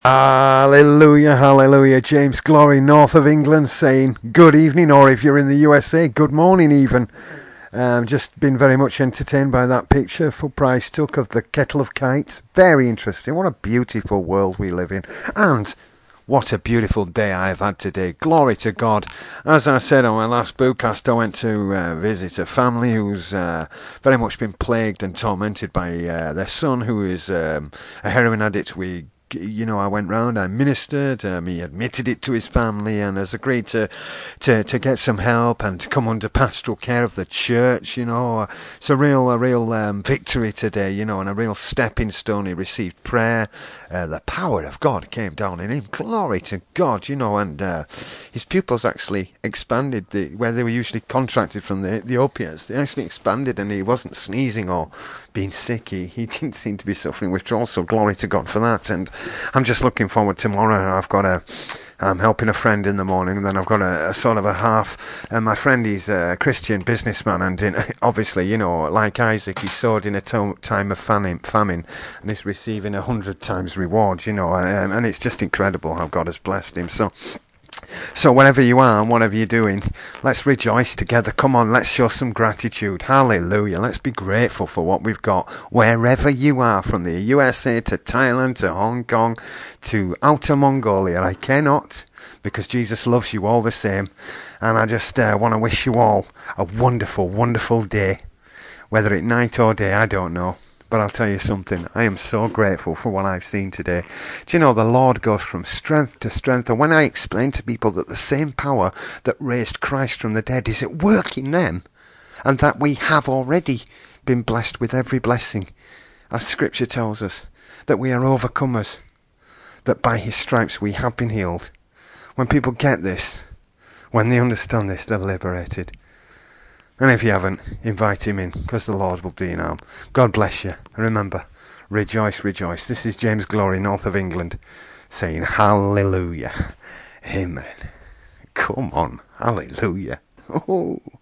Hallelujah, hallelujah. James Glory, north of England, saying good evening, or if you're in the USA, good morning even. Just been very much entertained by that picture Full Price took of the kettle of kites. Very interesting. What a beautiful world we live in. And what a beautiful day I have had today. Glory to God. As I said on my last broadcast, I went to visit a family who's very much been plagued and tormented by their son, who is a heroin addict. I went round, I ministered, he admitted it to his family and has agreed to get some help and to come under pastoral care of the church. It's a real victory today, and a real stepping stone. He received prayer. The power of God came down in him. Glory to God, and his pupils actually expanded, where they were usually contracted from the opiates. They actually expanded, and he wasn't sneezing or being sick. He didn't seem to be suffering withdrawal, so glory to God for that. And I'm just looking forward tomorrow. I'm helping a friend in the morning, and then I've got a sort of a half. And my friend, he's a Christian businessman, and obviously, like Isaac, he sowed in a time of famine, and he's receiving 100 times reward, and it's just incredible how God has blessed him. So wherever you are and whatever you're doing, let's rejoice together. Come on, let's show some gratitude. Hallelujah. Let's be grateful for what we've got. Wherever you are, from the USA to Thailand to Hong Kong to Outer Mongolia, I cannot, because Jesus loves you all the same. And I just want to wish you all a wonderful, wonderful day. Whether it's night or day, I don't know. But I'll tell you something, I am so grateful for what I've seen today. Do you know, the Lord goes from strength to strength. And when I explain to people that the same power that raised Christ from the dead is at work in them, and that we have already been blessed with every blessing, as Scripture tells us, that we are overcomers, that by His stripes we have been healed. When people get this, when they understand this, they're liberated. And if you haven't, invite him in, because the Lord will do you harm. God bless you. And remember, rejoice, rejoice. This is James Glory, north of England, saying hallelujah. Amen. Come on, hallelujah. Oh.